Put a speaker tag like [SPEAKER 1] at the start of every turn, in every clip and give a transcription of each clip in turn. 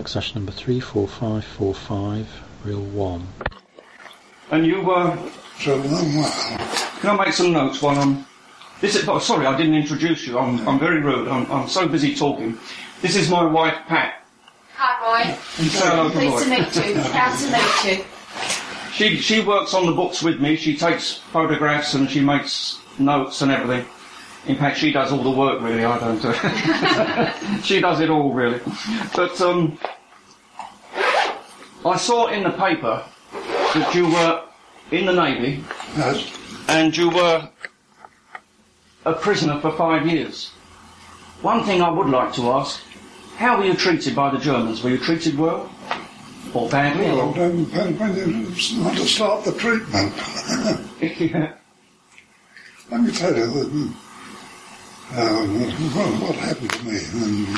[SPEAKER 1] contact session number 34545, reel 1.
[SPEAKER 2] And you were...
[SPEAKER 3] So long while.
[SPEAKER 2] Can I make some notes while I'm... Oh, sorry, I didn't introduce you. I'm very rude. I'm so busy talking. This is my wife, Pat.
[SPEAKER 4] Hi, Roy.
[SPEAKER 2] Say hello to Roy.
[SPEAKER 4] Pleased to meet you. Proud to meet you.
[SPEAKER 2] She works on the books with me. She takes photographs and she makes notes and everything. In fact, she does all the work, really. I don't do it. She does it all, really. But I saw in the paper that you were in the Navy.
[SPEAKER 3] Yes.
[SPEAKER 2] And you were a prisoner for 5 years. One thing I would like to ask, how were you treated by the Germans? Were you treated well? Or badly?
[SPEAKER 3] Well, when you want to start the treatment.
[SPEAKER 2] Yeah.
[SPEAKER 3] Let me tell you what happened to me.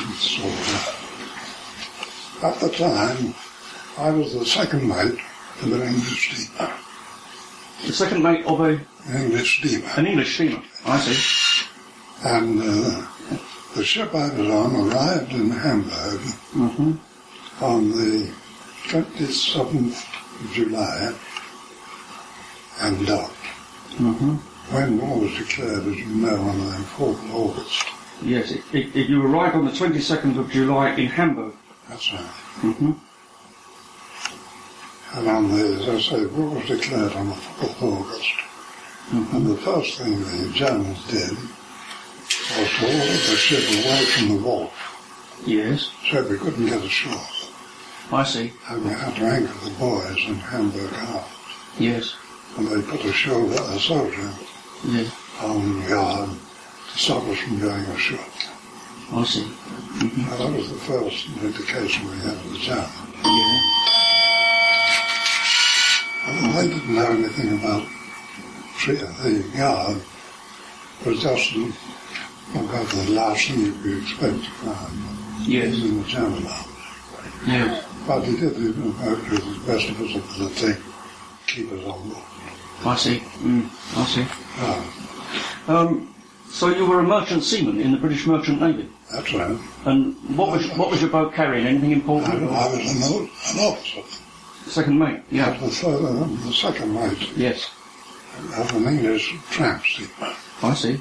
[SPEAKER 3] At the time, I was the second mate of an English steamer.
[SPEAKER 2] The second mate of
[SPEAKER 3] An English steamer.
[SPEAKER 2] an English steamer, I see.
[SPEAKER 3] And the ship I was on arrived in Hamburg on the 27th of July and docked. When war was declared, as you know, on the 4th of August.
[SPEAKER 2] Yes, you arrived on the 22nd of July in Hamburg.
[SPEAKER 3] That's right. And on the, as I say, war was declared on the 4th of August. And the first thing the Germans did was to order the ship away from the wharf.
[SPEAKER 2] Yes.
[SPEAKER 3] So we couldn't get ashore.
[SPEAKER 2] I see.
[SPEAKER 3] And we had to anchor the boys in Hamburg Harbour.
[SPEAKER 2] Yes.
[SPEAKER 3] And they put a soldier
[SPEAKER 2] Yes.
[SPEAKER 3] on guard to stop us from going ashore.
[SPEAKER 2] I see.
[SPEAKER 3] Now, that was the first indication we had of the Germans.
[SPEAKER 2] Yeah.
[SPEAKER 3] And they didn't know anything about the guard. It was just about the last thing you could expect to find
[SPEAKER 2] Yes.
[SPEAKER 3] in the German army.
[SPEAKER 2] Yes.
[SPEAKER 3] But he did do the best of his ability to keep us on board.
[SPEAKER 2] I see. I see.
[SPEAKER 3] Oh,
[SPEAKER 2] So you were a merchant seaman in the British Merchant Navy.
[SPEAKER 3] that's right.
[SPEAKER 2] And what was your boat carrying? Anything important?
[SPEAKER 3] I was an officer.
[SPEAKER 2] Second mate. Yeah.
[SPEAKER 3] The second mate
[SPEAKER 2] Yes.
[SPEAKER 3] of an English tramp steamer.
[SPEAKER 2] I see.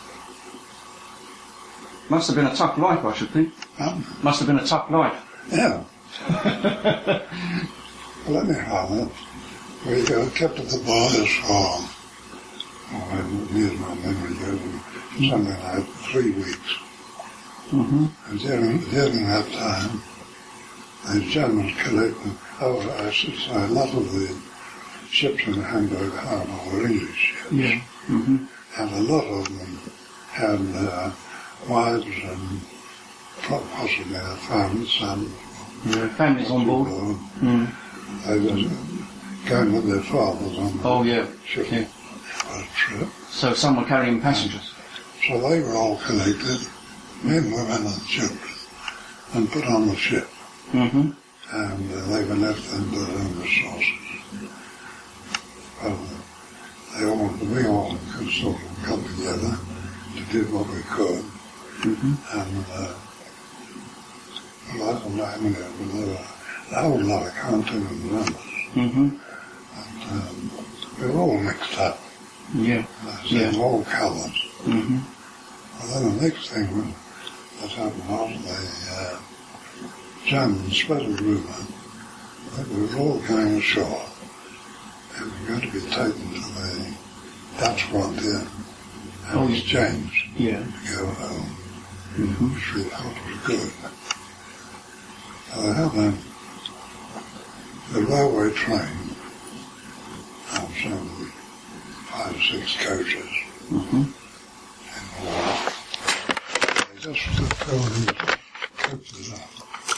[SPEAKER 2] Must have been a tough life, I should think. Must have been a tough life.
[SPEAKER 3] Yeah. Well, anyhow, we kept the boys for, here's my memory goes, something like 3 weeks. And during that time, the Germans collected, I should say, a lot of the ships in Hamburg Harbour were English ships.
[SPEAKER 2] Yeah.
[SPEAKER 3] And a lot of them had wives and possibly their families,
[SPEAKER 2] Families on board.
[SPEAKER 3] They were going with their fathers on the ship
[SPEAKER 2] Yeah.
[SPEAKER 3] for a trip.
[SPEAKER 2] So some were carrying passengers.
[SPEAKER 3] So they were all collected, men, women and children, and put on the ship. And they were left in their own resources. Well, we all could sort of come together to do what we could. And like the name there were a whole lot of content and numbers. And we were all mixed up.
[SPEAKER 2] Yeah.
[SPEAKER 3] In all colours. Well, then the next thing that happened was the Germans spread a rumour that we were all going ashore and we were going to be taken to the Dutch frontier and exchanged to go home, which we thought was good. They had the railway train of some 5 or 6 coaches in the wharf. They just fill these coaches up.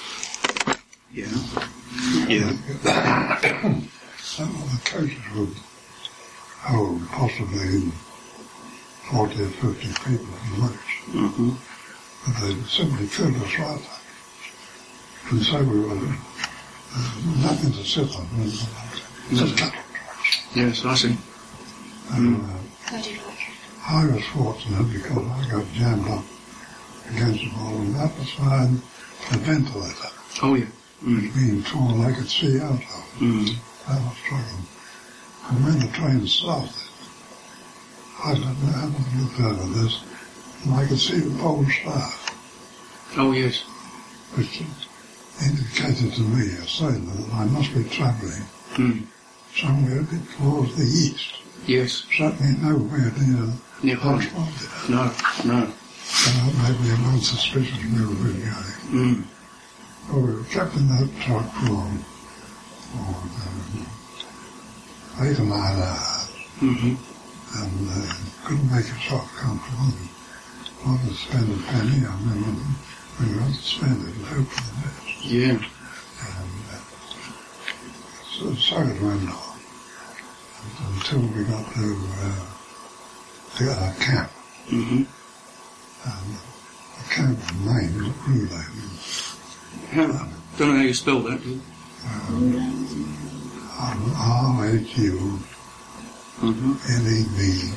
[SPEAKER 3] Some of the coaches would hold possibly 40 or 50 people at most. But they simply filled us right up. And so we were nothing to sit on. Just cattle trucks.
[SPEAKER 2] Yes, I see.
[SPEAKER 3] I was fortunate because I got jammed up against the wall and that was behind the ventilator.
[SPEAKER 2] Oh, yeah.
[SPEAKER 3] was being torn. I could see out of it. I was struggling. And when the train started, I hadn't looked over this, and I could see the pole star,
[SPEAKER 2] Oh, yes.
[SPEAKER 3] which indicated to me, a sailor, that I must be travelling somewhere a bit towards the east.
[SPEAKER 2] Yes.
[SPEAKER 3] Certainly nowhere near
[SPEAKER 2] Holland.
[SPEAKER 3] Horsham.
[SPEAKER 2] No.
[SPEAKER 3] So that made me a suspicious where we were going. Well, we were kept in that truck for 8 or 9 hours. And couldn't make yourself comfortable. Wanted to spend a penny. I remember when you had to spend it and hope for the best.
[SPEAKER 2] Yeah.
[SPEAKER 3] And so it went on until we got to the camp. And the camp name was Brule.
[SPEAKER 2] Don't know how you spell that, do you?
[SPEAKER 3] R-H-U L-E-B-E-N.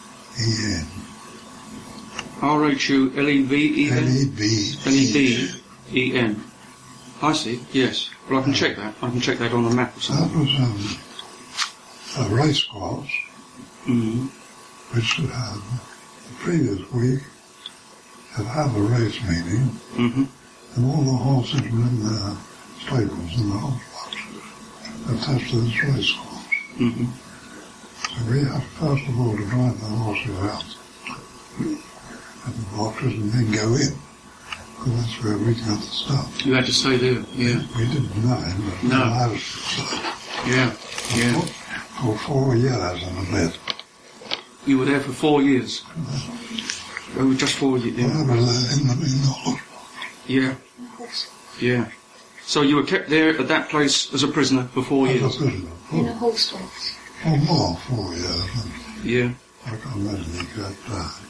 [SPEAKER 2] R-H-U-L-E-V-E-N?
[SPEAKER 3] L-E-B.
[SPEAKER 2] L-E-B-E-N. I see, yes. Well, I can check that. I can check that on the map or
[SPEAKER 3] That
[SPEAKER 2] something.
[SPEAKER 3] was a race course, which had the previous week had a race meeting, and all the horses were in the stables in the horse boxes attached to this race course. So we had first of all to drive the horses out at the boxes and then go in, because that's where we got the stuff.
[SPEAKER 2] You had to stay there, yeah.
[SPEAKER 3] We didn't know him, but
[SPEAKER 2] No.
[SPEAKER 3] I was
[SPEAKER 2] Yeah.
[SPEAKER 3] for 4 years and a bit.
[SPEAKER 2] You were there for 4 years. Oh, just 4 years,
[SPEAKER 3] I
[SPEAKER 2] yeah.
[SPEAKER 3] was in the horse.
[SPEAKER 2] Yeah. Yeah. So you were kept there at that place as a prisoner for 4
[SPEAKER 3] I
[SPEAKER 2] years?
[SPEAKER 3] was a prisoner.
[SPEAKER 4] In a horse box.
[SPEAKER 3] For more 4 years.
[SPEAKER 2] Yeah.
[SPEAKER 3] I can't remember the exact time.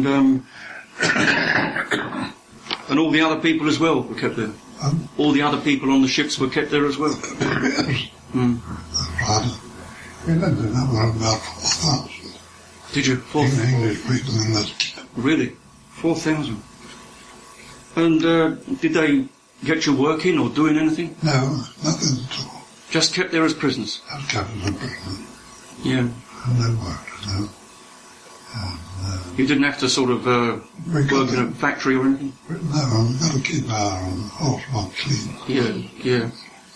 [SPEAKER 2] And all the other people as well were kept there? All the other people on the ships were kept there as well?
[SPEAKER 3] Yes. Right. We lived in about 4,000
[SPEAKER 2] Did you? 4,000?
[SPEAKER 3] English people in this camp.
[SPEAKER 2] Really? 4,000? And did they get you working or doing anything?
[SPEAKER 3] No, nothing at all.
[SPEAKER 2] Just kept there as prisoners?
[SPEAKER 3] I was kept as a prisoner.
[SPEAKER 2] Yeah.
[SPEAKER 3] And no work, no.
[SPEAKER 2] You didn't have to sort of work in a factory or anything?
[SPEAKER 3] No, we've got to keep our horse box clean.
[SPEAKER 2] Yeah.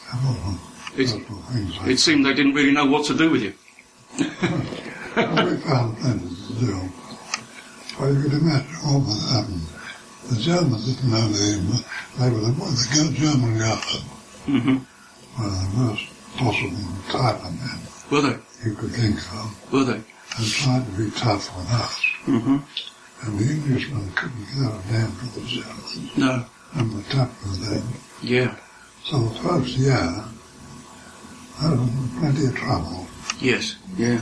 [SPEAKER 2] It seemed they didn't really know what to do with you.
[SPEAKER 3] Well, we found plenty to do. Well, you could imagine what was happening. The Germans didn't know they were the German government. Were the worst possible type of men
[SPEAKER 2] Were they?
[SPEAKER 3] you could think of,
[SPEAKER 2] Were they?
[SPEAKER 3] and tried to be tough on us. And the Englishmen couldn't get a damn for the Germans.
[SPEAKER 2] No.
[SPEAKER 3] And were tough with them.
[SPEAKER 2] Yeah.
[SPEAKER 3] So the first year, there was plenty of trouble.
[SPEAKER 2] Yes. Yeah.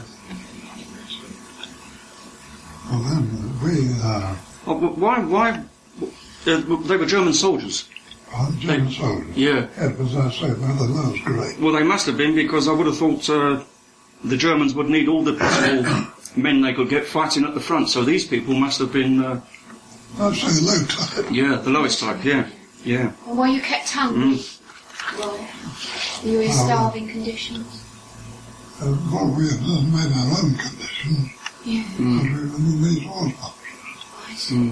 [SPEAKER 3] Well, then
[SPEAKER 2] Why? They were German soldiers.
[SPEAKER 3] German soldiers.
[SPEAKER 2] Yeah.
[SPEAKER 3] It was, I say, by the lowest grade.
[SPEAKER 2] Well, they must have been, because I would have thought the Germans would need all the possible men they could get fighting at the front. So these people must have been,
[SPEAKER 3] I'd say low type.
[SPEAKER 2] yeah, the lowest type. Yeah.
[SPEAKER 4] And were you kept hungry? Right. Were you in starving conditions?
[SPEAKER 3] Well, we had made our own conditions.
[SPEAKER 4] Yeah.
[SPEAKER 3] Because we were in these horse boxes.
[SPEAKER 4] I see.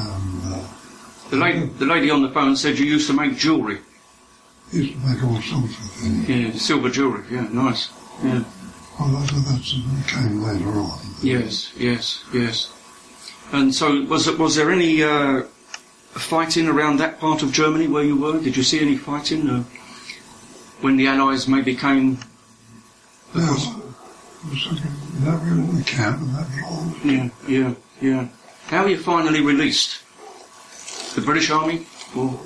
[SPEAKER 3] And
[SPEAKER 2] The lady on the phone said you used to make jewellery.
[SPEAKER 3] used to make all sorts of things.
[SPEAKER 2] Yeah, silver jewellery. Yeah, nice. Yeah.
[SPEAKER 3] Well, that came later on.
[SPEAKER 2] Yes. And so, was there any fighting around that part of Germany where you were? Did you see any fighting when the Allies maybe came?
[SPEAKER 3] No, that we were in the camp and that was all.
[SPEAKER 2] Yeah. How were you finally released? The British Army? Or?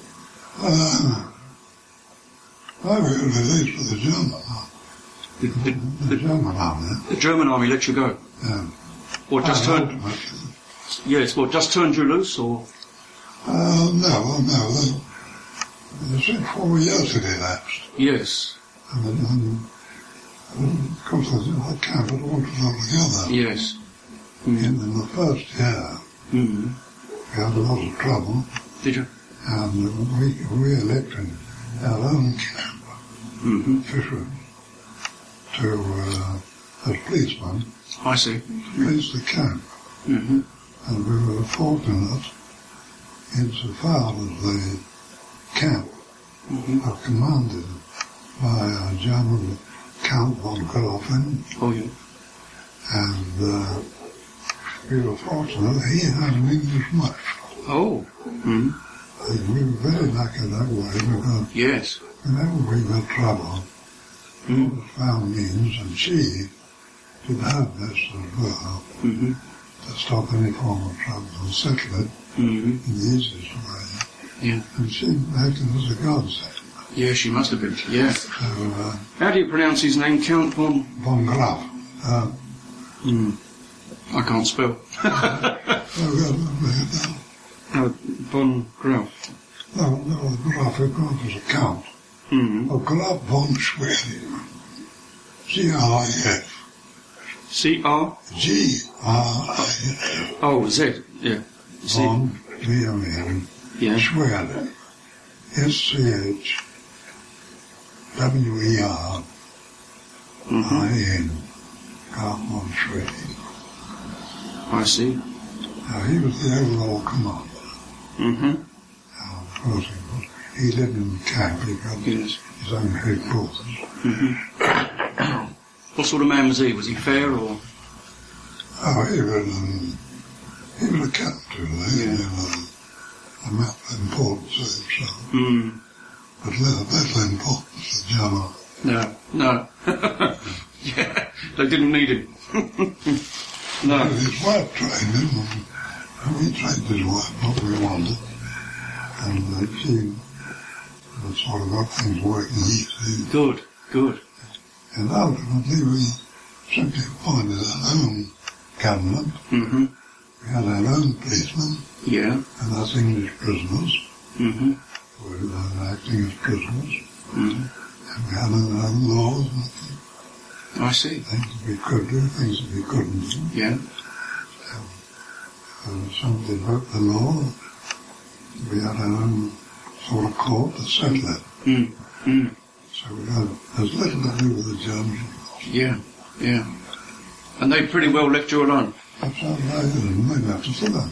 [SPEAKER 3] I was released for the German army. The German army.
[SPEAKER 2] The German Army let you go?
[SPEAKER 3] Yeah.
[SPEAKER 2] Or just turned? Yes. Well, just turned you loose, or?
[SPEAKER 3] No. They said 4 years had elapsed.
[SPEAKER 2] Yes.
[SPEAKER 3] And of course, the camp had altered altogether.
[SPEAKER 2] Yes.
[SPEAKER 3] In the first year, we had a lot of trouble.
[SPEAKER 2] Did you?
[SPEAKER 3] And we elected our own camp, Fisher, to as policemen,
[SPEAKER 2] I see.
[SPEAKER 3] police the camp. And we were fortunate insofar as the camp was commanded by a German Count von Grafen,
[SPEAKER 2] Oh, yeah.
[SPEAKER 3] and we were fortunate he had an English wife.
[SPEAKER 2] Oh.
[SPEAKER 3] And we were very lucky that way because
[SPEAKER 2] Yes.
[SPEAKER 3] whenever we got trouble, we found means, and she did her best as well to stop any form of trouble and settle it in the easiest way.
[SPEAKER 2] Yeah.
[SPEAKER 3] And she acted as a godsend.
[SPEAKER 2] Yeah, she must have been. Yeah.
[SPEAKER 3] So,
[SPEAKER 2] How do you pronounce his name? Count von...
[SPEAKER 3] von Graf.
[SPEAKER 2] I can't spell. Von Graf.
[SPEAKER 3] No, Graf was a count. Of Graf von Schwerin. G-R-I-F.
[SPEAKER 2] C-R?
[SPEAKER 3] G-R-I-F.
[SPEAKER 2] Oh, Z. Yeah. Z.
[SPEAKER 3] Von, V-O-N,
[SPEAKER 2] Yeah.
[SPEAKER 3] Schwerin. S-C-H-W-E-R-I-N. Graf von Schwerin.
[SPEAKER 2] I see.
[SPEAKER 3] Now, he was the overall commander. Of course he lived in the camp. He got
[SPEAKER 2] Yes.
[SPEAKER 3] his own headquarters.
[SPEAKER 2] What sort of man was he? Was he fair or...
[SPEAKER 3] Oh, he was a captain, a map importance to himself. But little importance to German.
[SPEAKER 2] No. Yeah, they didn't need him. No.
[SPEAKER 3] His wife trained him, and we trained his wife what we wanted. And she sort of got things working easy.
[SPEAKER 2] Good.
[SPEAKER 3] And ultimately we simply appointed our own government. We had our own policemen,
[SPEAKER 2] Yeah.
[SPEAKER 3] and us English prisoners, who were acting as prisoners. And we had our own laws and
[SPEAKER 2] I see.
[SPEAKER 3] things that we could do, things that we couldn't do.
[SPEAKER 2] Yeah.
[SPEAKER 3] And somebody broke the law, we had our own sort of court to settle it. So we had as little to do with the Germans.
[SPEAKER 2] Yeah. And they pretty well left you alone.
[SPEAKER 3] That's how they did, and they left us alone.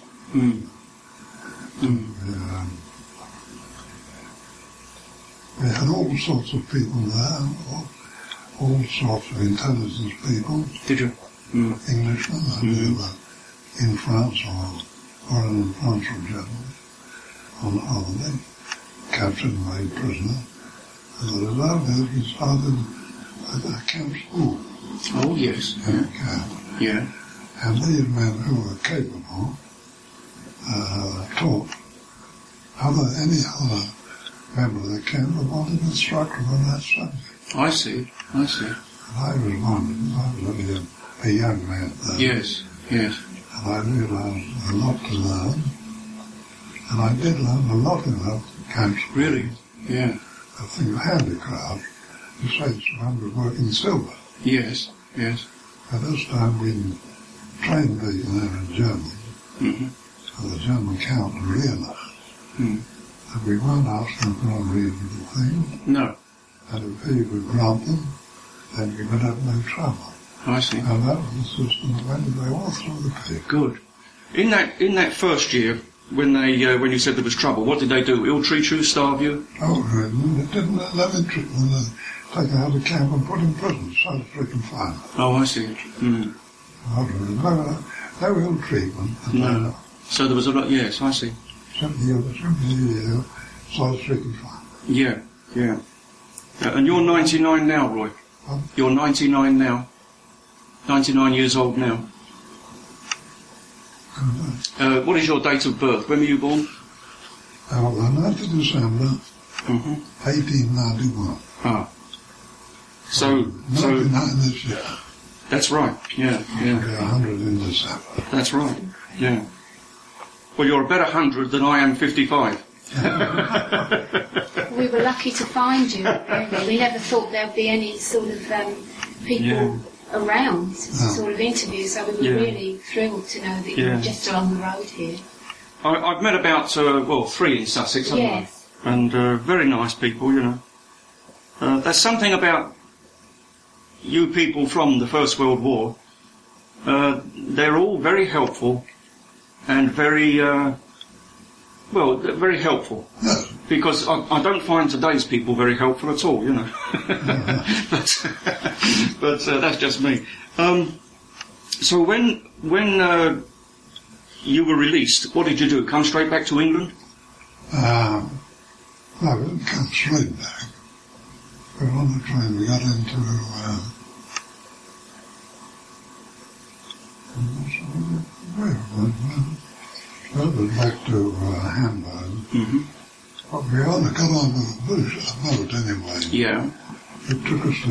[SPEAKER 3] We had all sorts of people there, all sorts of intelligence people,
[SPEAKER 2] Did you?
[SPEAKER 3] Englishmen, who were in France or in France or Germany on holiday, captured and made prisoner. And the result is we started a camp school
[SPEAKER 2] Oh, yes.
[SPEAKER 3] in the camp.
[SPEAKER 2] Yeah.
[SPEAKER 3] And these men who were capable taught any other member of the camp that wanted instruction on that subject.
[SPEAKER 2] I see.
[SPEAKER 3] And I was one, I was only a young man then.
[SPEAKER 2] Yes.
[SPEAKER 3] And I realised a lot to learn. And I did learn a lot in that camp school.
[SPEAKER 2] Really? Yeah.
[SPEAKER 3] The thing of handicraft, you say someone was working silver.
[SPEAKER 2] Yes.
[SPEAKER 3] At this time we trained people there in Germany, and the German count realised that we weren't asking for unreasonable things,
[SPEAKER 2] No.
[SPEAKER 3] and if he would grant them, then we would have no trouble.
[SPEAKER 2] I see.
[SPEAKER 3] And that was the system that went all through the people.
[SPEAKER 2] Good. In that first year, when you said there was trouble, what did they do? Ill-treat you, starve you?
[SPEAKER 3] Oh, they didn't let them in treatment. They take them out of camp and put in prison, so strict confinement.
[SPEAKER 2] Oh, I see.
[SPEAKER 3] No ill treatment.
[SPEAKER 2] No. So there was a lot. Yes, I see.
[SPEAKER 3] 70 years, so strict confinement.
[SPEAKER 2] Yeah. And you're 99 now, Roy. You're 99 now. 99 years old now. What is your date of birth? When were you born?
[SPEAKER 3] The 9th of December, 1891.
[SPEAKER 2] Ah. So
[SPEAKER 3] 99 this year.
[SPEAKER 2] that's right. Yeah.
[SPEAKER 3] We're 100 in December.
[SPEAKER 2] That's right. Yeah. Well, you're a better 100 than I am 55.
[SPEAKER 4] We were lucky to find you, really. We never thought there'd be any sort of people around to sort of interview, so we were really thrilled to know that you were just along the road here.
[SPEAKER 2] I've met about, 3 in Sussex, haven't
[SPEAKER 4] Yes.
[SPEAKER 2] I? and very nice people, you know. There's something about you people from the First World War. They're all very helpful and very, very helpful. Because I don't find today's people very helpful at all, you know. but that's just me. So when you were released, what did you do? Come straight back to England?
[SPEAKER 3] No, we didn't come straight back. We were on the train. We got into where we went back to Hamburg.
[SPEAKER 2] Mm-hmm.
[SPEAKER 3] But we only got on with a boat anyway.
[SPEAKER 2] Yeah.
[SPEAKER 3] It took us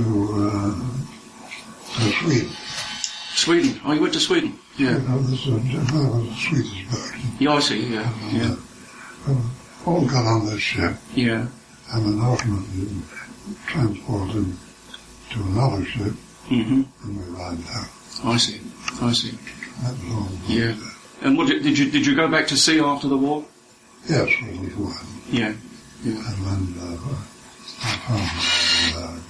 [SPEAKER 3] to Sweden.
[SPEAKER 2] Sweden? Oh, you went to Sweden? Yeah.
[SPEAKER 3] You know, this was a Swedish boat.
[SPEAKER 2] Yeah, I see, yeah. Yeah.
[SPEAKER 3] All got on this ship.
[SPEAKER 2] Yeah.
[SPEAKER 3] And then ultimately transported to another ship.
[SPEAKER 2] Mm-hmm.
[SPEAKER 3] And we arrived out.
[SPEAKER 2] I see.
[SPEAKER 3] That was all.
[SPEAKER 2] Yeah. And what did you go back to sea after the war?
[SPEAKER 3] Yes, we was one.
[SPEAKER 2] Yeah. Yeah.
[SPEAKER 3] And then I found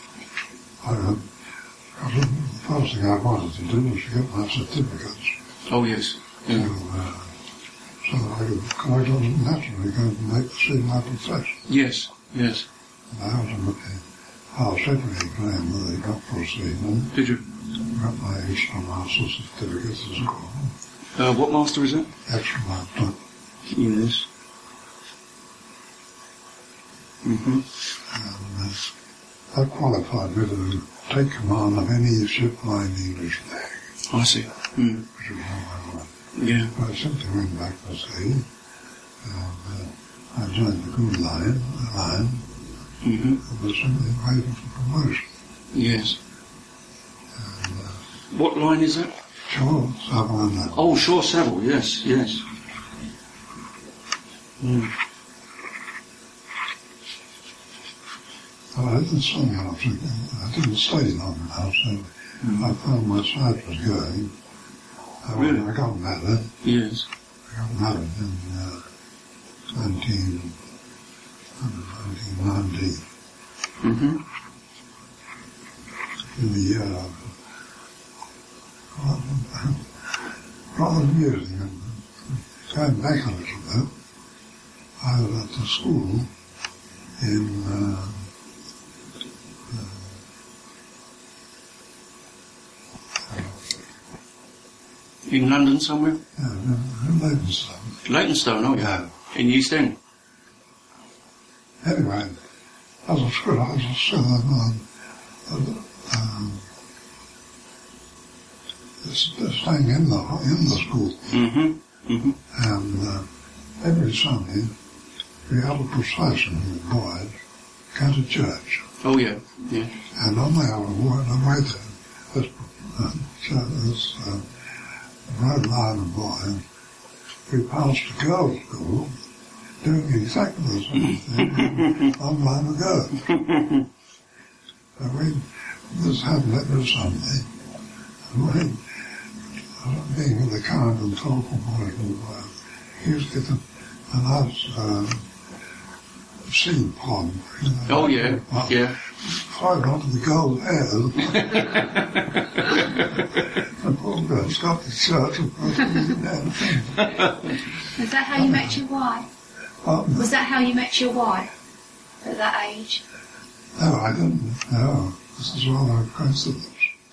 [SPEAKER 3] the first thing I wanted to do was to get my certificates.
[SPEAKER 2] Oh yes. Yeah.
[SPEAKER 3] So that I could naturally go and make the sea my profession.
[SPEAKER 2] Yes. Yes.
[SPEAKER 3] And I ultimately passed every exam that they got for seamen.
[SPEAKER 2] Did you?
[SPEAKER 3] Got my extra master certificate as well.
[SPEAKER 2] What master is it?
[SPEAKER 3] Extra master.
[SPEAKER 2] Yes. Mm-hmm.
[SPEAKER 3] And that qualified me to take command of any ship flying the English flag.
[SPEAKER 2] I see. Mm.
[SPEAKER 3] Which is all I wanted.
[SPEAKER 2] Yeah.
[SPEAKER 3] I simply went back to sea, and I joined the Good Line.
[SPEAKER 2] Mm-hmm.
[SPEAKER 3] It was simply waiting for promotion.
[SPEAKER 2] Yes.
[SPEAKER 3] And,
[SPEAKER 2] what line is that?
[SPEAKER 3] Sure, Savile.
[SPEAKER 2] Oh, Shore Savile, yes. Mm.
[SPEAKER 3] I didn't stay long, I didn't stay long enough, so I found my sight was going.
[SPEAKER 2] Really?
[SPEAKER 3] I got married.
[SPEAKER 2] Yes.
[SPEAKER 3] I got married in 1990.
[SPEAKER 2] Mm-hmm.
[SPEAKER 3] In the year rather amusing. And going back a little bit, I was at the school in
[SPEAKER 2] in London somewhere?
[SPEAKER 3] in Leytonstone.
[SPEAKER 2] Leytonstone, oh yeah. In the East End.
[SPEAKER 3] Anyway, as a school, I was still staying in the school.
[SPEAKER 2] Mm-hmm. Mm-hmm.
[SPEAKER 3] And every Sunday, we had a procession with boys go to church.
[SPEAKER 2] Oh yeah.
[SPEAKER 3] And on the way to this road line of boys, we passed a girls' school doing exactly the same thing a long time ago. So this happened every Sunday. And being the kind and thoughtful boy we were, he used to get a nice seed pond. You know,
[SPEAKER 2] oh yeah.
[SPEAKER 3] Throw it onto the girls' hairs. And poor girls got the church and put it down.
[SPEAKER 4] Was that how you met your wife? Was that how you met your wife at that age?
[SPEAKER 3] No, I didn't. No, this is rather a coincidence.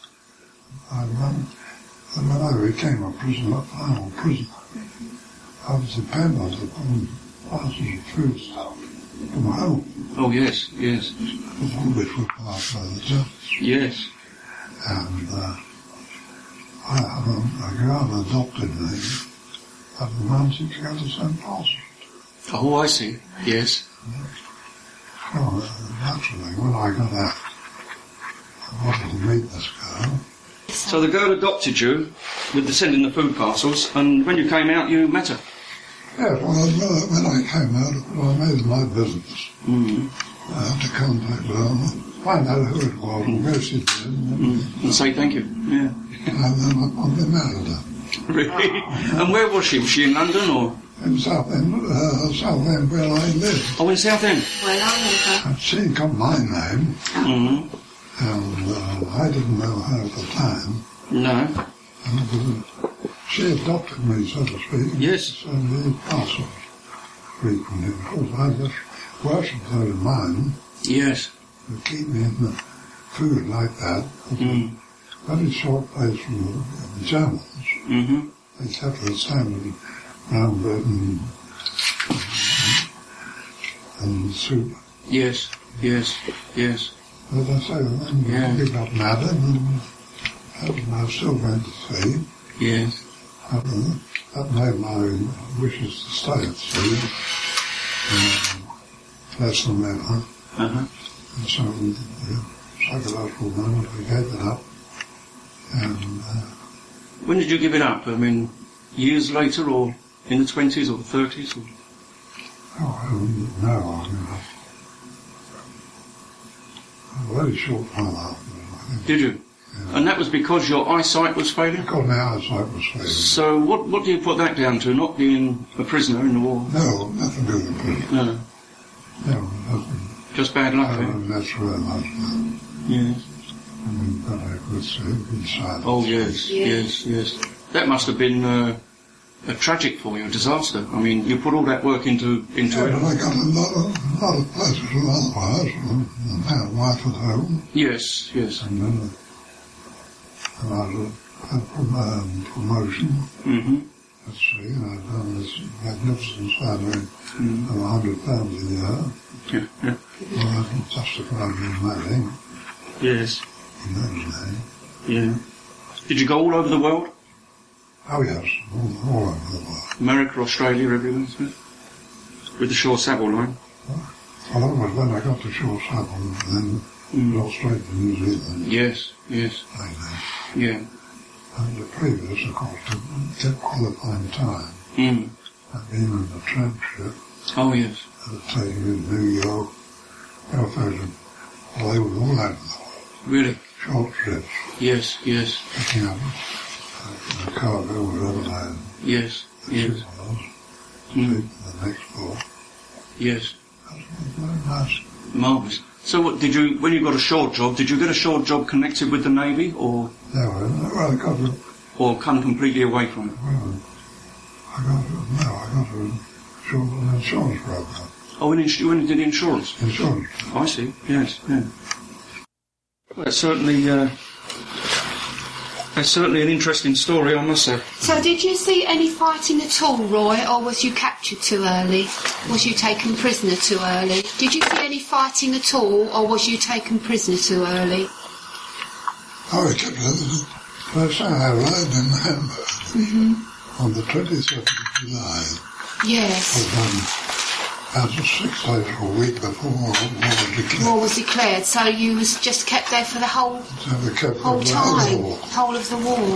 [SPEAKER 3] When I became a prisoner, a final prisoner, I was dependent upon parcels of food stuff from home.
[SPEAKER 2] Oh yes.
[SPEAKER 3] Which were passed by the Germans.
[SPEAKER 2] Yes.
[SPEAKER 3] And I had a girl adopted me at the mountain to go to St. Paul's.
[SPEAKER 2] Oh, I see. Yes.
[SPEAKER 3] Well, naturally, when I got out, I wanted to meet this girl.
[SPEAKER 2] So the girl adopted you with sending the food parcels, and when you came out, you met her.
[SPEAKER 3] Yes, well, when I came out, I made it my business to contact her, find out who it was, and where she'd been,
[SPEAKER 2] and say thank you. Yeah.
[SPEAKER 3] And then I married her.
[SPEAKER 2] Really? And where was she? Was she in London or?
[SPEAKER 3] in Southend where I live.
[SPEAKER 2] Oh, in Southend?
[SPEAKER 4] Well, I
[SPEAKER 3] And she got my name,
[SPEAKER 2] Mm-hmm.
[SPEAKER 3] and I didn't know her at the time.
[SPEAKER 2] No.
[SPEAKER 3] And she adopted me, so to speak.
[SPEAKER 2] Yes.
[SPEAKER 3] So the parcels frequently. Of course, I just worshipped her in mine.
[SPEAKER 2] Yes.
[SPEAKER 3] To keep me in the food like that.
[SPEAKER 2] Mm.
[SPEAKER 3] Very short place from the Germans.
[SPEAKER 2] Mm-hmm.
[SPEAKER 3] They kept the standard brown bread and soup.
[SPEAKER 2] Yes. Yes. Yes.
[SPEAKER 3] As I say, then we got married and I was still going to sea.
[SPEAKER 2] Yes.
[SPEAKER 3] That made my wishes to stay at sea less than ever.
[SPEAKER 2] Uh-huh.
[SPEAKER 3] And so the psychological moment I gave it up. And
[SPEAKER 2] When did you give it up? I mean, years later, or in the 20s or the 30s? Or?
[SPEAKER 3] I don't know. I mean, a very short time after, I think.
[SPEAKER 2] Did you? Yeah. And that was because your eyesight was failing?
[SPEAKER 3] Because my eyesight was failing.
[SPEAKER 2] So what do you put that down to? Not being a prisoner in the war?
[SPEAKER 3] No, nothing to do with prison.
[SPEAKER 2] No.
[SPEAKER 3] No, nothing.
[SPEAKER 2] Just bad luck, eh?
[SPEAKER 3] That's very much.
[SPEAKER 2] Yes.
[SPEAKER 3] I mean, but I could say inside.
[SPEAKER 2] Oh, yes, yes, yes. That must have been a tragic for you, a disaster. I mean, you put all that work into it.
[SPEAKER 3] But I got a lot of pleasures otherwise. And I had a wife at home.
[SPEAKER 2] Yes, yes.
[SPEAKER 3] And then I had a promotion.
[SPEAKER 2] Mm-hmm.
[SPEAKER 3] Let's see, and I've done this magnificent salary of £100 a year.
[SPEAKER 2] Yeah, yeah.
[SPEAKER 3] Well, that justified me marrying
[SPEAKER 2] Yes.
[SPEAKER 3] in those days.
[SPEAKER 2] Yeah. Did you go all over the world?
[SPEAKER 3] Oh yes, all over the world.
[SPEAKER 2] America, Australia, everywhere, with the Shaw Savile line?
[SPEAKER 3] Well, that was when I got to Shaw Savile and then Australia and New Zealand.
[SPEAKER 2] Yes, yes.
[SPEAKER 3] Like that.
[SPEAKER 2] Yeah.
[SPEAKER 3] And the previous, of course, to get qualifying time.
[SPEAKER 2] Mm.
[SPEAKER 3] I'd been in the tramp ship.
[SPEAKER 2] Oh, yes.
[SPEAKER 3] At the time in New York, Belfast, well, they were all over the world.
[SPEAKER 2] Really?
[SPEAKER 3] Short trips.
[SPEAKER 2] Yes, yes.
[SPEAKER 3] Picking up the cargo, whatever they
[SPEAKER 2] Yes,
[SPEAKER 3] the
[SPEAKER 2] yes.
[SPEAKER 3] ship was.
[SPEAKER 2] Mm.
[SPEAKER 3] Take the next port.
[SPEAKER 2] Yes.
[SPEAKER 3] That was very nice.
[SPEAKER 2] Marvellous. So what did you, when you got a short job, did you get a short job connected with the Navy, or
[SPEAKER 3] I got a,
[SPEAKER 2] or come completely away from it?
[SPEAKER 3] well, I got a short insurance program.
[SPEAKER 2] Oh, when you did insurance?
[SPEAKER 3] Insurance.
[SPEAKER 2] I see, yes, yeah. Well, that's certainly an interesting story, I must say.
[SPEAKER 4] So did you see any fighting at all, Roy, or was you captured too early? Was you taken prisoner too early? Did you see any fighting at all, or was you taken prisoner too early?
[SPEAKER 3] I was kept the first time I arrived in Hamburg on the 22nd of July.
[SPEAKER 4] Yes.
[SPEAKER 3] About 6 days or a week before war was declared.
[SPEAKER 4] War was declared, so you was just kept there for the whole
[SPEAKER 3] So we kept
[SPEAKER 4] whole
[SPEAKER 3] the
[SPEAKER 4] time,
[SPEAKER 3] war.
[SPEAKER 4] whole of the war.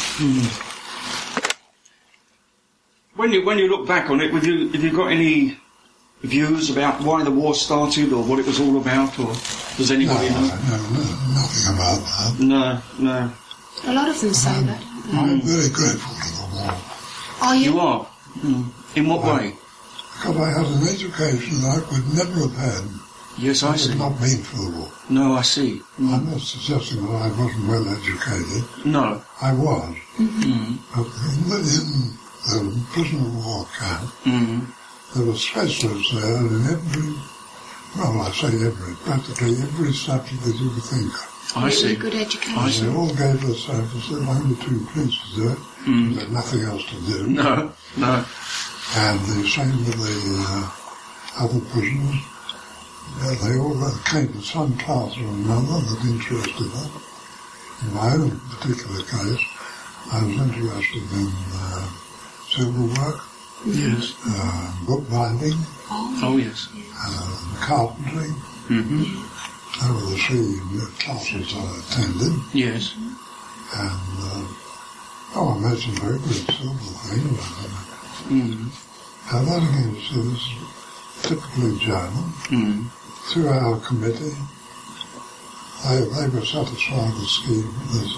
[SPEAKER 2] When you look back on it, have you got any views about why the war started, or what it was all about, or does anybody know?
[SPEAKER 3] No, nothing about that.
[SPEAKER 2] No.
[SPEAKER 4] A lot of them say that.
[SPEAKER 3] I'm very grateful to the war.
[SPEAKER 4] Are you?
[SPEAKER 2] You are? In what way?
[SPEAKER 3] Because I had an education that I could never have had
[SPEAKER 2] Yes, I
[SPEAKER 3] had
[SPEAKER 2] see.
[SPEAKER 3] it not been for the war.
[SPEAKER 2] No, I see.
[SPEAKER 3] I'm not suggesting that I wasn't well educated.
[SPEAKER 2] No.
[SPEAKER 3] I was.
[SPEAKER 2] Mm.
[SPEAKER 3] But in the prisoner of war camp, there were specialists there in practically every subject that you could think of.
[SPEAKER 2] I see.
[SPEAKER 4] Good education.
[SPEAKER 2] I see.
[SPEAKER 3] They all gave us only 2 police to do it. They had nothing else to do.
[SPEAKER 2] No.
[SPEAKER 3] And the same with the other prisoners. They all came to some class or another that interested them. In my own particular case, I was interested in civil work,
[SPEAKER 2] Yes.
[SPEAKER 3] bookbinding,
[SPEAKER 2] Oh, yes.
[SPEAKER 3] carpentry. They were the 3 classes I attended.
[SPEAKER 2] Yes.
[SPEAKER 3] And I made some very good civil things. And that again is typically German. Through our committee, they were satisfied the scheme,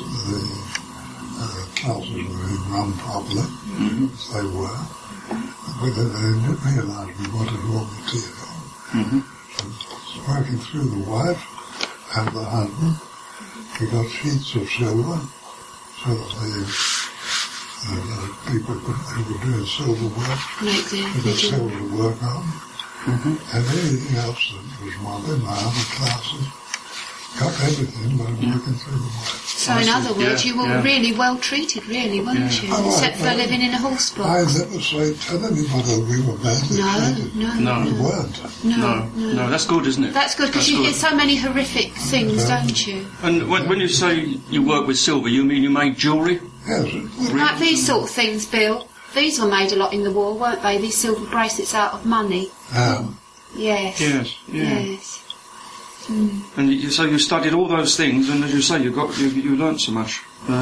[SPEAKER 3] the classes were being run properly, as they were. whether they didn't realise we wanted raw material.
[SPEAKER 2] Mm-hmm.
[SPEAKER 3] So working through the wife and the husband, we got sheets of silver so that the people who were doing silver work could have silver to work on.
[SPEAKER 2] Mm-hmm.
[SPEAKER 3] And anything else that was wanted, my other classes, got everything by working through the wife.
[SPEAKER 4] So in other words, you were really well treated, really, weren't you?
[SPEAKER 3] Oh,
[SPEAKER 4] Except for living in a horse box.
[SPEAKER 3] I never tell anybody that we were badly treated.
[SPEAKER 2] No.
[SPEAKER 3] We weren't.
[SPEAKER 2] No, that's good, isn't it?
[SPEAKER 4] That's good, because you hear so many horrific things, don't you?
[SPEAKER 2] And when you say you work with silver, you mean you made jewellery?
[SPEAKER 3] Yes.
[SPEAKER 4] Like these sort of things, Bill. These were made a lot in the war, weren't they? These silver bracelets out of money. Yes.
[SPEAKER 2] Yes. Yeah.
[SPEAKER 4] Yes. Mm.
[SPEAKER 2] And so you studied all those things, and as you say, you learnt so much.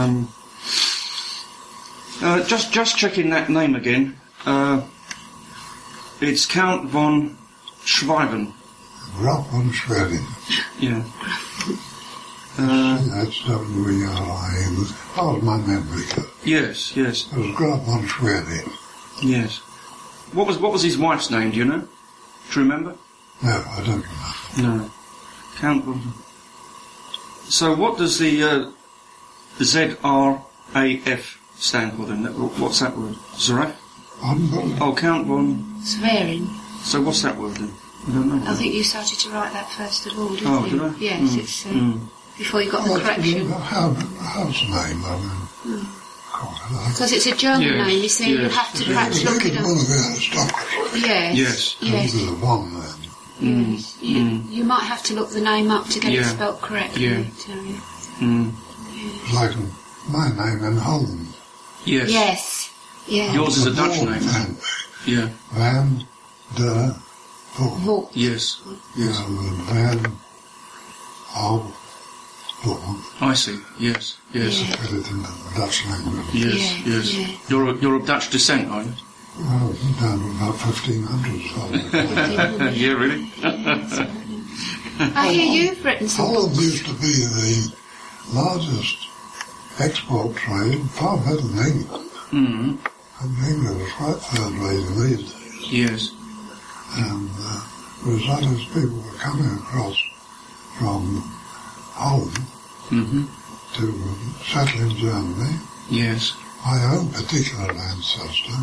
[SPEAKER 2] Just checking that name again. It's Count von Schweiben.
[SPEAKER 3] Graf von Schwerin.
[SPEAKER 2] Yeah.
[SPEAKER 3] That's W-E-R-I-N. That was my memory.
[SPEAKER 2] Yes.
[SPEAKER 3] It was Graf von Schwerin.
[SPEAKER 2] Yes. What was his wife's name? Do you know? Do you remember?
[SPEAKER 3] No, I don't remember.
[SPEAKER 2] No. Count von. So what does the ZRAF stand for then? What's that word? Zaraf? Oh, Count von...
[SPEAKER 4] Swearing.
[SPEAKER 2] So what's that word then? I don't know.
[SPEAKER 4] I think you started to write that first of all, didn't you?
[SPEAKER 2] Did I?
[SPEAKER 4] Yes, it's before you got the correction.
[SPEAKER 3] House name, I mean.
[SPEAKER 4] Because it's a German name, you see, you have to perhaps look it up.
[SPEAKER 3] One of the aristocracy.
[SPEAKER 4] Yes.
[SPEAKER 3] It was a von then.
[SPEAKER 4] Yes. You might have to look the name up to get it spelt correctly.
[SPEAKER 2] Yeah.
[SPEAKER 3] It's like my name in Holland.
[SPEAKER 4] Yes.
[SPEAKER 2] Yours is a Dutch name. Yeah.
[SPEAKER 3] Van der Voort.
[SPEAKER 2] Yes.
[SPEAKER 3] Van of Voort.
[SPEAKER 2] I see. Yes.
[SPEAKER 3] Put it in the Dutch language.
[SPEAKER 2] Yes. You're of Dutch descent, are you?
[SPEAKER 3] Well, down to about 1500.
[SPEAKER 2] Yeah, really?
[SPEAKER 4] I hear you've written some
[SPEAKER 3] Holland
[SPEAKER 4] books.
[SPEAKER 3] used to be the largest export trade, far better than England.
[SPEAKER 2] Mm-hmm.
[SPEAKER 3] And England was quite third rate in these days.
[SPEAKER 2] Yes.
[SPEAKER 3] And there was others people were coming across from Holland to settle in Germany.
[SPEAKER 2] Yes.
[SPEAKER 3] My own particular ancestor,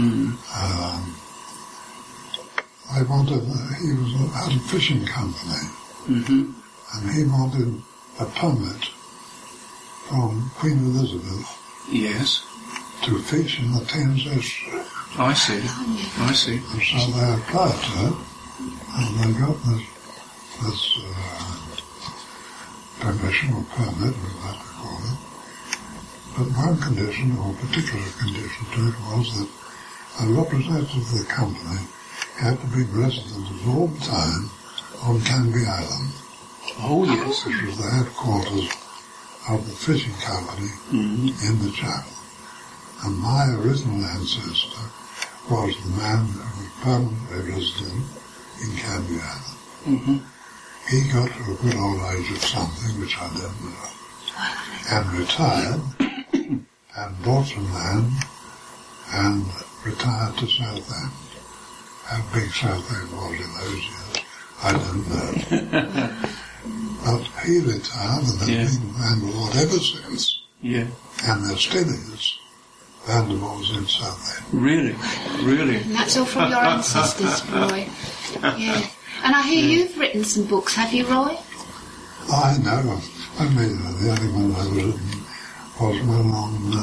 [SPEAKER 3] he had a fishing company, and he wanted a permit from Queen Elizabeth
[SPEAKER 2] Yes.
[SPEAKER 3] to fish in the Thames estuary.
[SPEAKER 2] I see.
[SPEAKER 3] And so they applied to it, and they got this permission or permit, whatever you call it. But one condition, or particular condition to it, was that a representative of the company had to be resident at all time on Canby Island.
[SPEAKER 2] Oh, yes.
[SPEAKER 3] Which was the headquarters of the fishing company in the Channel. And my original ancestor was the man who was permanently resident in Canby Island. He got to a good old age of something, which I don't know, and retired, and bought some land, and retired to Southend. How big Southend was in those years, I don't know. But he retired, and there's been Vanderbilt ever since.
[SPEAKER 2] Yeah.
[SPEAKER 3] And there still is Vanderbilt's in Southend.
[SPEAKER 2] Really?
[SPEAKER 4] And that's all from your ancestors, Roy. Yeah. And I hear you've written some books, have you, Roy?
[SPEAKER 3] I know. I mean, the only one I was one on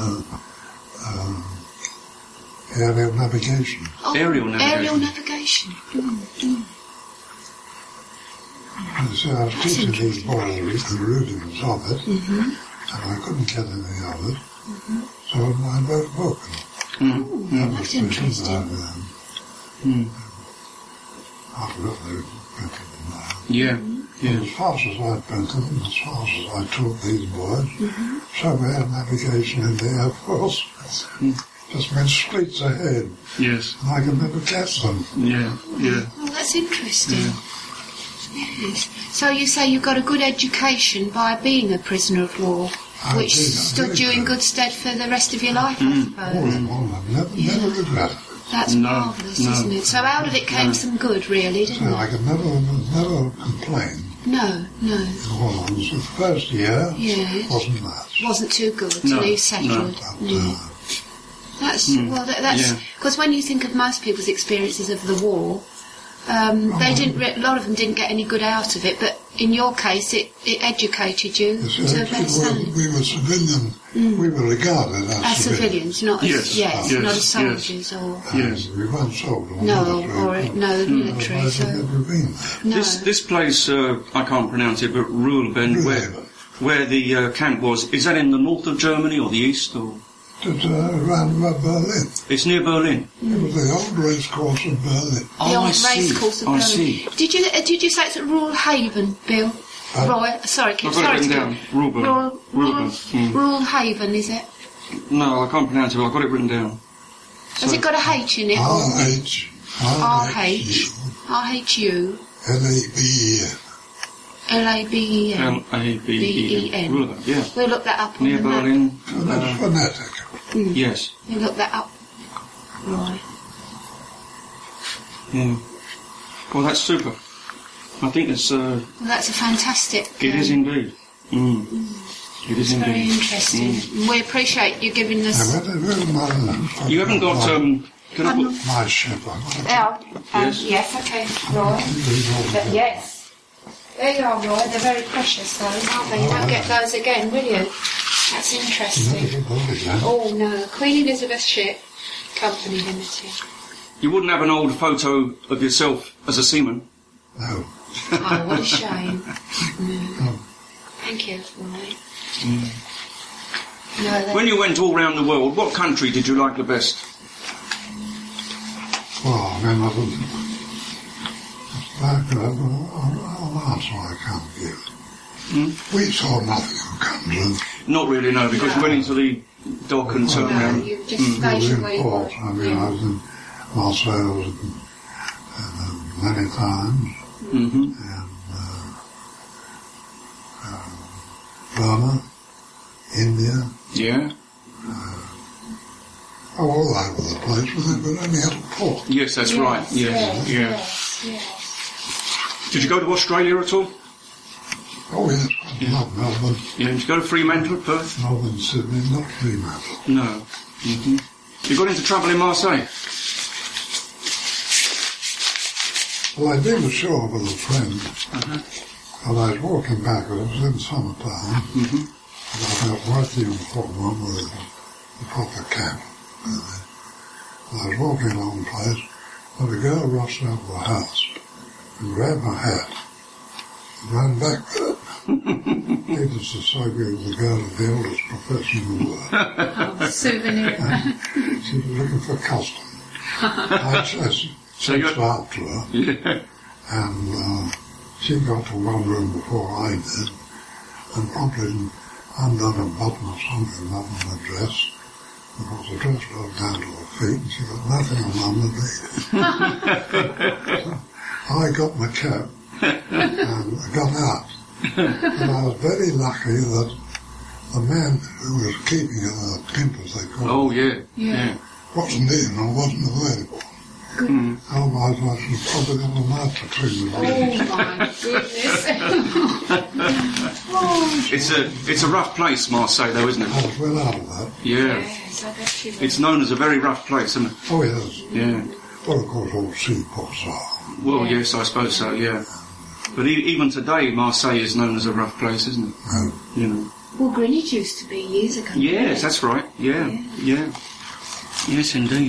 [SPEAKER 3] aerial navigation.
[SPEAKER 4] Oh,
[SPEAKER 2] Aerial
[SPEAKER 4] navigation.
[SPEAKER 3] So I was teaching these boys the rudiments of it, and I couldn't get any of it, so I wrote a book.
[SPEAKER 4] That's interesting.
[SPEAKER 3] I've got the printed now.
[SPEAKER 2] Yeah.
[SPEAKER 3] As fast as I printed them, as fast as I taught these boys, so air navigation in the Air Force just went streets ahead.
[SPEAKER 2] Yes.
[SPEAKER 3] And I could never catch them.
[SPEAKER 2] Yeah.
[SPEAKER 4] Oh, that's interesting. Yes. So you say you got a good education by being a prisoner of war, which stood you in good stead for the rest of your life, I suppose.
[SPEAKER 3] I've never regretted it.
[SPEAKER 4] That's marvellous, isn't it? So out of it came some good, really,
[SPEAKER 3] So
[SPEAKER 4] didn't
[SPEAKER 3] I
[SPEAKER 4] it?
[SPEAKER 3] could never complain.
[SPEAKER 4] No.
[SPEAKER 3] Well, the first year
[SPEAKER 4] Yeah.
[SPEAKER 3] wasn't much.
[SPEAKER 4] Wasn't too good
[SPEAKER 2] No,
[SPEAKER 4] till you settled.
[SPEAKER 3] But,
[SPEAKER 4] That's well. That's because when you think of most people's experiences of the war, they didn't. A lot of them didn't get any good out of it. But in your case, it educated you to a better standard.
[SPEAKER 3] we were civilian. We were regarded
[SPEAKER 4] As civilians, not as
[SPEAKER 2] Yes.
[SPEAKER 4] not as soldiers or
[SPEAKER 2] Yes.
[SPEAKER 3] We weren't sold or
[SPEAKER 4] no,
[SPEAKER 3] military.
[SPEAKER 4] the military.
[SPEAKER 3] Otherwise
[SPEAKER 4] So
[SPEAKER 3] I'd never been there.
[SPEAKER 4] no,
[SPEAKER 2] This place, I can't pronounce it, but Ruhleben, where the camp was, is that in the north of Germany or the east? Or
[SPEAKER 3] It's around about Berlin.
[SPEAKER 2] it's near Berlin.
[SPEAKER 3] It was the old race course of Berlin.
[SPEAKER 4] the
[SPEAKER 2] I
[SPEAKER 4] old
[SPEAKER 2] see.
[SPEAKER 4] race course of
[SPEAKER 2] I
[SPEAKER 4] Berlin.
[SPEAKER 2] see.
[SPEAKER 4] Did you say it's at Rural Haven, Bill? Roy, sorry,
[SPEAKER 2] I've got it
[SPEAKER 4] sorry
[SPEAKER 2] written
[SPEAKER 4] to
[SPEAKER 2] down. Ruhleben. Ruhleben.
[SPEAKER 4] Rural Haven, is it?
[SPEAKER 2] No, I can't pronounce it, but I've got it written down.
[SPEAKER 4] Has it got a H in it?
[SPEAKER 3] R-H.
[SPEAKER 4] R-H. R-H-U.
[SPEAKER 3] L-A-B-E-N.
[SPEAKER 4] L-A-B-E-N.
[SPEAKER 2] L-A-B-E-N. Ruhleben, yeah.
[SPEAKER 4] We'll look that up on
[SPEAKER 2] Near
[SPEAKER 4] the map.
[SPEAKER 2] Berlin.
[SPEAKER 3] So that's phonetic.
[SPEAKER 2] Yes.
[SPEAKER 4] We'll look that up. Right.
[SPEAKER 2] Yeah. Well, that's super. I think it's.
[SPEAKER 4] Well, that's a fantastic...
[SPEAKER 2] It is indeed. It is
[SPEAKER 4] It's very
[SPEAKER 2] indeed.
[SPEAKER 4] interesting. We appreciate you giving us...
[SPEAKER 2] You haven't got. Can I put?
[SPEAKER 3] My ship.
[SPEAKER 2] Yes.
[SPEAKER 4] Yes, okay, Roy. But yes. There you are, Roy. They're very precious, though, aren't they? You don't get those again, will you? That's interesting. Oh, no. Queen Elizabeth Ship Company Limited.
[SPEAKER 2] You wouldn't have an old photo of yourself as a seaman.
[SPEAKER 3] No.
[SPEAKER 4] Oh, what a shame. Thank you, Roy. No,
[SPEAKER 2] When you went all round the world, what country did you like the best?
[SPEAKER 3] Well, I mean, I'll answer I can't give. We saw nothing of country.
[SPEAKER 2] Not really, no, because you went into the dock and turned
[SPEAKER 4] no,
[SPEAKER 2] around.
[SPEAKER 4] you just
[SPEAKER 3] We were
[SPEAKER 4] stationed
[SPEAKER 3] in
[SPEAKER 4] where you were.
[SPEAKER 3] port. I mean, I was in Marseille many times,
[SPEAKER 2] Mm-hmm.
[SPEAKER 3] and Burma, India,
[SPEAKER 2] Yeah.
[SPEAKER 3] all over the place, but only had a port.
[SPEAKER 2] Yes, that's right. Yes. Yeah.
[SPEAKER 4] Yes.
[SPEAKER 2] Did you go to Australia at all?
[SPEAKER 3] Oh yes, not Melbourne,
[SPEAKER 2] Yeah. Did you go to Fremantle, Perth?
[SPEAKER 3] Melbourne, Sydney, not Fremantle.
[SPEAKER 2] No. Mm-hmm. You got into trouble in Marseille?
[SPEAKER 3] Well, I'd been ashore with a friend, and I was walking back, it was in summertime, and I got white uniform on with the proper cap. And I was walking along the place, and a girl rushed out of the house and grabbed my hat and ran back with it. Needless to say, we were the girl of the oldest profession in the world.
[SPEAKER 4] Souvenir.
[SPEAKER 3] She was looking for custom. I chased after her,
[SPEAKER 2] Yeah.
[SPEAKER 3] and she got to one room before I did, and promptly undone a button or something up on her dress, because the dress rolled down to her feet, and she got nothing on underneath. So I got my cap and I got out, and I was very lucky that the man who was keeping her, the pimp as they call
[SPEAKER 2] Oh,
[SPEAKER 3] it,
[SPEAKER 2] yeah.
[SPEAKER 3] wasn't in or wasn't available. Otherwise I should probably have a master treatment.
[SPEAKER 4] Oh my goodness.
[SPEAKER 2] It's a rough place, Marseille, though, isn't
[SPEAKER 3] I
[SPEAKER 2] it?
[SPEAKER 3] was well out of that.
[SPEAKER 2] Yeah.
[SPEAKER 4] Yes, I bet you
[SPEAKER 2] It's known as a very rough place, isn't it?
[SPEAKER 3] Oh yes.
[SPEAKER 2] Yeah.
[SPEAKER 3] Well, of course, all seaports are.
[SPEAKER 2] Well, yes, I suppose so, yeah. But even today, Marseille is known as a rough place, isn't it?
[SPEAKER 3] No.
[SPEAKER 2] You know.
[SPEAKER 4] Well, Greenwich used to be years ago.
[SPEAKER 2] Yes, that's right. Yeah. Yes, indeed.